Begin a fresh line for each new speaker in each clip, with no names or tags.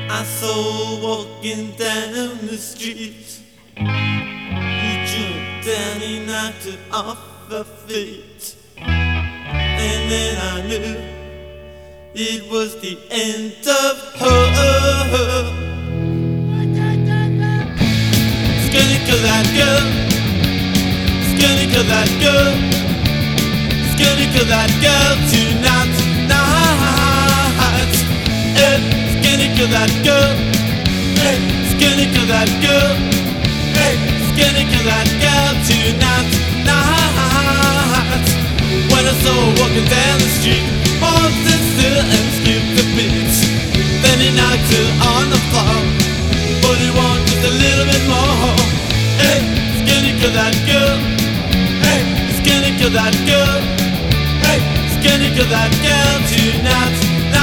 I saw walking down the street. He jumped and he knocked her off her feet. And then I knew it was the end of her. It's gonna kill that girl. It's gonna kill that girl. It's gonna kill that girl tonight. It's gonna kill that girl. It's gonna kill that girl. It's gonna kill that girl tonight. When I saw her walking down the street, holding still and skipped a beat. Then he knocked her on the floor, but he wanted just a little bit more. It's gonna kill that girl. It's gonna kill that girl. It's gonna kill that girl tonight.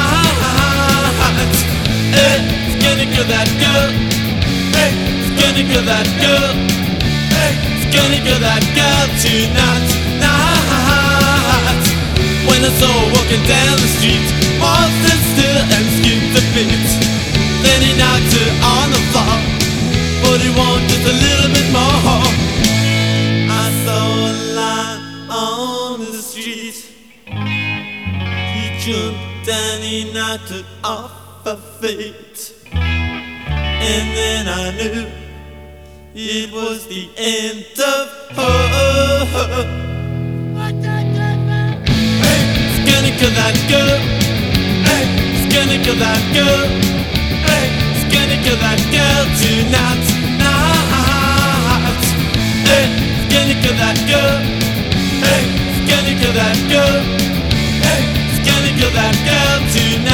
It's gonna kill that girl. It's gonna kill that girl. It's gonna kill that girl tonight. When I saw her walking down the street, stood still and skipped a beat. Then he knocked her on the floor, but he wanted just a little bit more. I saw a line on the street. He jumped and he knocked her off her feet. And then I knew it was the end of her. It's gonna kill that girl. It's gonna kill that girl. It's gonna kill that girl tonight. It's gonna kill that girl. It's gonna kill that girl. It's gonna kill that girl tonight.